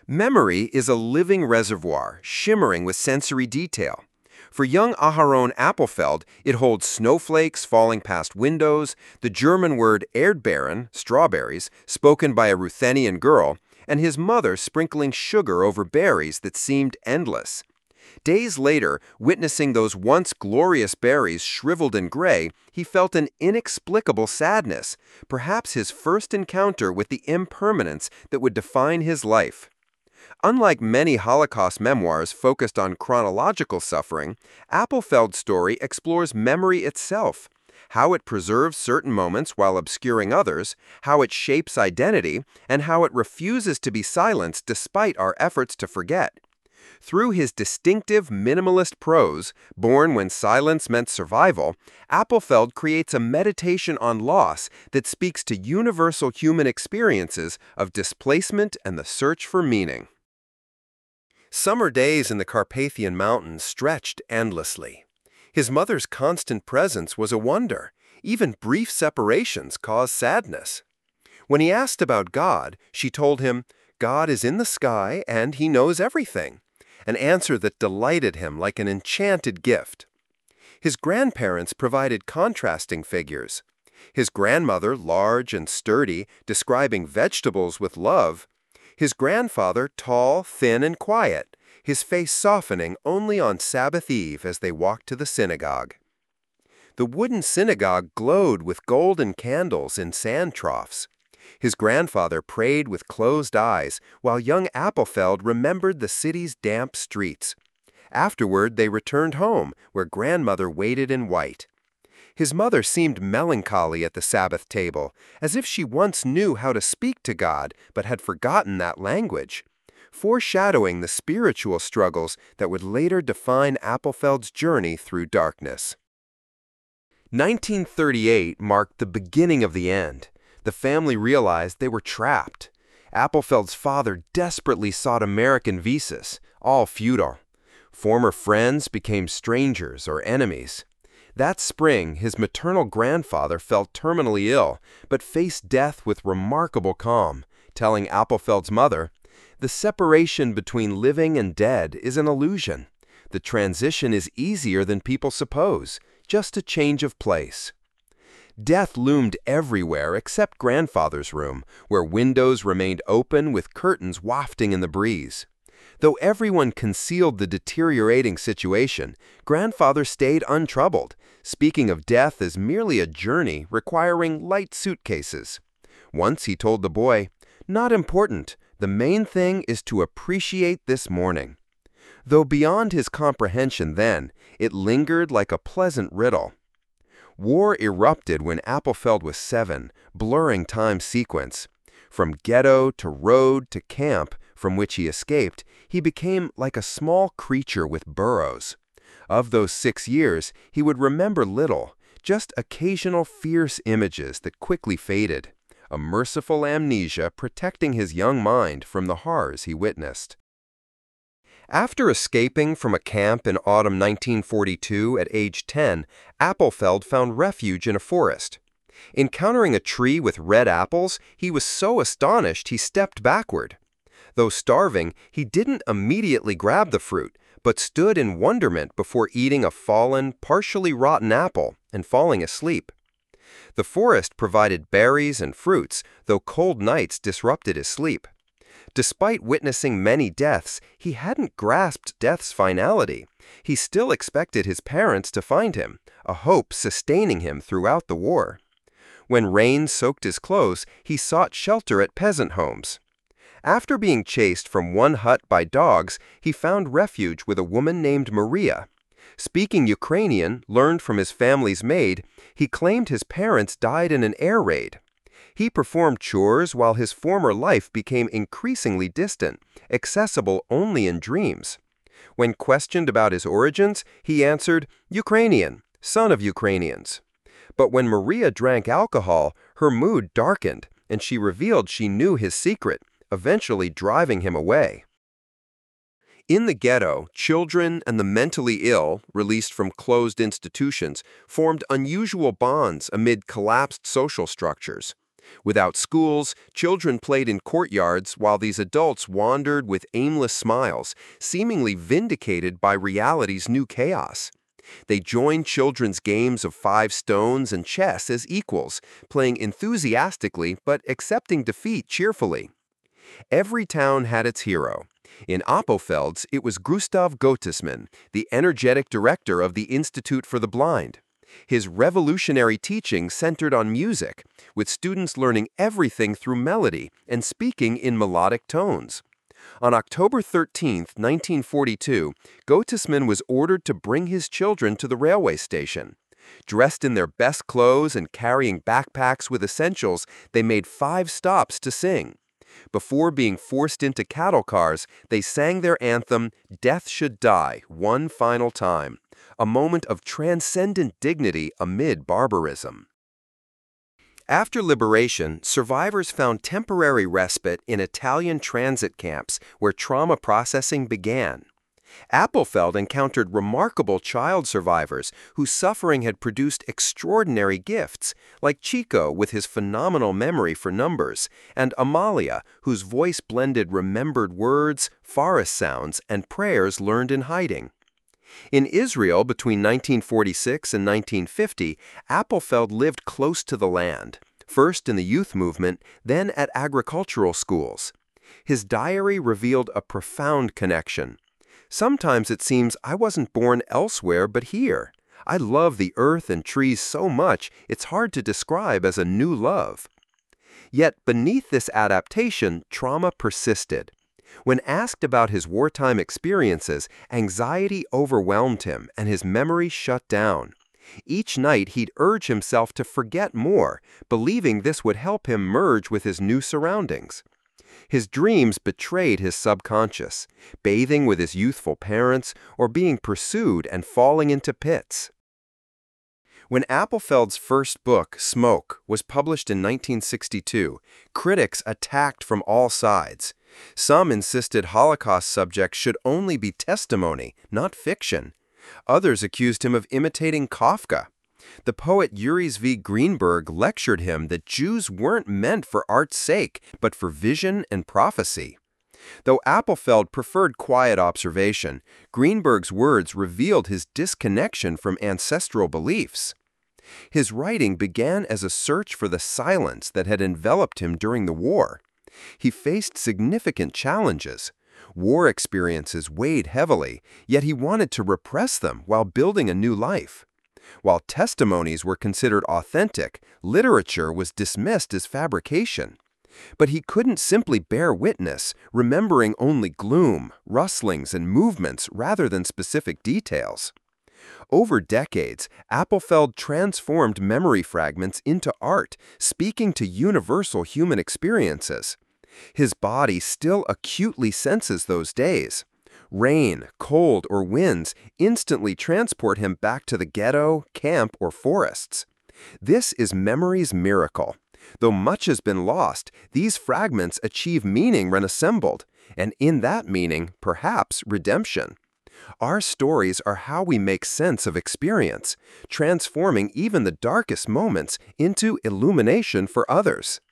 Memory is a living reservoir, shimmering with sensory detail. For young Aharon Appelfeld, it holds snowflakes falling past windows, the German word Erdbeeren, strawberries, spoken by a Ruthenian girl, and his mother sprinkling sugar over berries that seemed endless. Days later, witnessing those once glorious berries shriveled and gray, he felt an inexplicable sadness, perhaps his first encounter with the impermanence that would define his life. Unlike many Holocaust memoirs focused on chronological suffering, Appelfeld's story explores memory itself, how it preserves certain moments while obscuring others, how it shapes identity, and how it refuses to be silenced despite our efforts to forget. Through his distinctive minimalist prose, born when silence meant survival, Appelfeld creates a meditation on loss that speaks to universal human experiences of displacement and the search for meaning. Summer days in the Carpathian Mountains stretched endlessly. His mother's constant presence was a wonder. Even brief separations caused sadness. When he asked about God, she told him, "God is in the sky and he knows everything," an answer that delighted him like an enchanted gift. His grandparents provided contrasting figures. His grandmother, large and sturdy, describing vegetables with love. His grandfather, tall, thin, and quiet, his face softening only on Sabbath Eve as they walked to the synagogue. The wooden synagogue glowed with golden candles in sand troughs. His grandfather prayed with closed eyes, while young Appelfeld remembered the city's damp streets. Afterward, they returned home, where grandmother waited in white. His mother seemed melancholy at the Sabbath table, as if she once knew how to speak to God but had forgotten that language, foreshadowing the spiritual struggles that would later define Appelfeld's journey through darkness. 1938 marked the beginning of the end. The family realized they were trapped. Appelfeld's father desperately sought American visas, all futile. Former friends became strangers or enemies. That spring, his maternal grandfather felt terminally ill, but faced death with remarkable calm, telling Appelfeld's mother, "The separation between living and dead is an illusion. The transition is easier than people suppose, just a change of place." Death loomed everywhere except grandfather's room, where windows remained open with curtains wafting in the breeze. Though everyone concealed the deteriorating situation, grandfather stayed untroubled, speaking of death as merely a journey requiring light suitcases. Once he told the boy, "Not important, the main thing is to appreciate this morning." Though beyond his comprehension then, it lingered like a pleasant riddle. War erupted when Appelfeld was 7, blurring time sequence. From ghetto to road to camp, from which he escaped, he became like a small creature with burrows. Of those 6 years, he would remember little, just occasional fierce images that quickly faded, a merciful amnesia protecting his young mind from the horrors he witnessed. After escaping from a camp in autumn 1942 at age 10, Appelfeld found refuge in a forest. Encountering a tree with red apples, he was so astonished he stepped backward. Though starving, he didn't immediately grab the fruit, but stood in wonderment before eating a fallen, partially rotten apple and falling asleep. The forest provided berries and fruits, though cold nights disrupted his sleep. Despite witnessing many deaths, he hadn't grasped death's finality. He still expected his parents to find him, a hope sustaining him throughout the war. When rain soaked his clothes, he sought shelter at peasant homes. After being chased from one hut by dogs, he found refuge with a woman named Maria. Speaking Ukrainian, learned from his family's maid, he claimed his parents died in an air raid. He performed chores while his former life became increasingly distant, accessible only in dreams. When questioned about his origins, he answered, "Ukrainian, son of Ukrainians." But when Maria drank alcohol, her mood darkened, and she revealed she knew his secret, eventually driving him away. In the ghetto, children and the mentally ill, released from closed institutions, formed unusual bonds amid collapsed social structures. Without schools, children played in courtyards while these adults wandered with aimless smiles, seemingly vindicated by reality's new chaos. They joined children's games of five stones and chess as equals, playing enthusiastically but accepting defeat cheerfully. Every town had its hero. In Appelfelds, it was Gustav Gottesman, the energetic director of the Institute for the Blind. His revolutionary teaching centered on music, with students learning everything through melody and speaking in melodic tones. On October 13, 1942, Gottesman was ordered to bring his children to the railway station. Dressed in their best clothes and carrying backpacks with essentials, they made 5 stops to sing. Before being forced into cattle cars, they sang their anthem, "Death Should Die," one final time, a moment of transcendent dignity amid barbarism. After liberation, survivors found temporary respite in Italian transit camps where trauma processing began. Appelfeld encountered remarkable child survivors whose suffering had produced extraordinary gifts, like Chico with his phenomenal memory for numbers, and Amalia, whose voice blended remembered words, forest sounds, and prayers learned in hiding. In Israel between 1946 and 1950, Appelfeld lived close to the land, first in the youth movement, then at agricultural schools. His diary revealed a profound connection. "Sometimes it seems I wasn't born elsewhere but here. I love the earth and trees so much it's hard to describe as a new love." Yet beneath this adaptation, trauma persisted. When asked about his wartime experiences, anxiety overwhelmed him and his memory shut down. Each night he'd urge himself to forget more, believing this would help him merge with his new surroundings. His dreams betrayed his subconscious, bathing with his youthful parents or being pursued and falling into pits. When Appelfeld's first book, Smoke, was published in 1962, critics attacked from all sides. Some insisted Holocaust subjects should only be testimony, not fiction. Others accused him of imitating Kafka. The poet Juris V. Greenberg lectured him that Jews weren't meant for art's sake, but for vision and prophecy. Though Appelfeld preferred quiet observation, Greenberg's words revealed his disconnection from ancestral beliefs. His writing began as a search for the silence that had enveloped him during the war. He faced significant challenges. War experiences weighed heavily, yet he wanted to repress them while building a new life. While testimonies were considered authentic, literature was dismissed as fabrication. But he couldn't simply bear witness, remembering only gloom, rustlings, and movements rather than specific details. Over decades, Appelfeld transformed memory fragments into art, speaking to universal human experiences. His body still acutely senses those days. Rain, cold, or winds instantly transport him back to the ghetto, camp, or forests. This is memory's miracle. Though much has been lost, these fragments achieve meaning when assembled, and in that meaning, perhaps, redemption. Our stories are how we make sense of experience, transforming even the darkest moments into illumination for others.